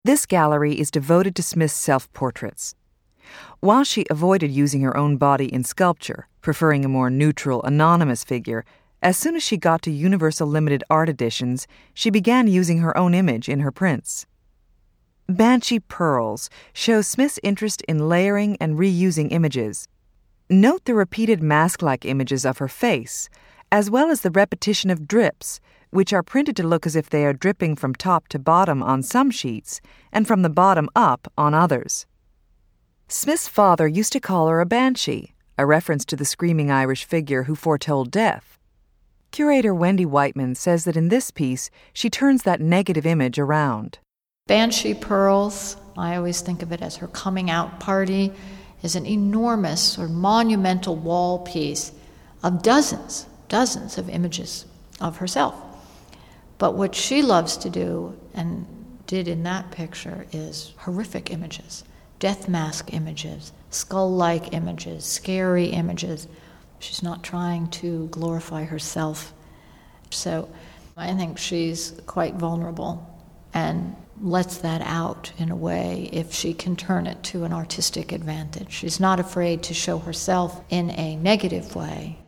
This gallery is devoted to Smith's self-portraits. While she avoided using her own body in sculpture, preferring a more neutral, anonymous figure, as soon as she got to Universal Limited Art Editions, she began using her own image in her prints. Banshee Pearls shows Smith's interest in layering and reusing images. Note the repeated mask-like images of her face, as well as the repetition of drips, which are printed to look as if they are dripping from top to bottom on some sheets and from the bottom up on others. Smith's father used to call her a banshee, a reference to the screaming Irish figure who foretold death. Curator Wendy Whiteman says that in this piece, she turns that negative image around. Banshee Pearls, I always think of it as her coming out party, is an enormous or monumental wall piece of dozens of images of herself. But what she loves to do, and did in that picture, is horrific images, death mask images, skull-like images, scary images. She's not trying to glorify herself. So I think she's quite vulnerable and lets that out in a way if she can turn it to an artistic advantage. She's not afraid to show herself in a negative way,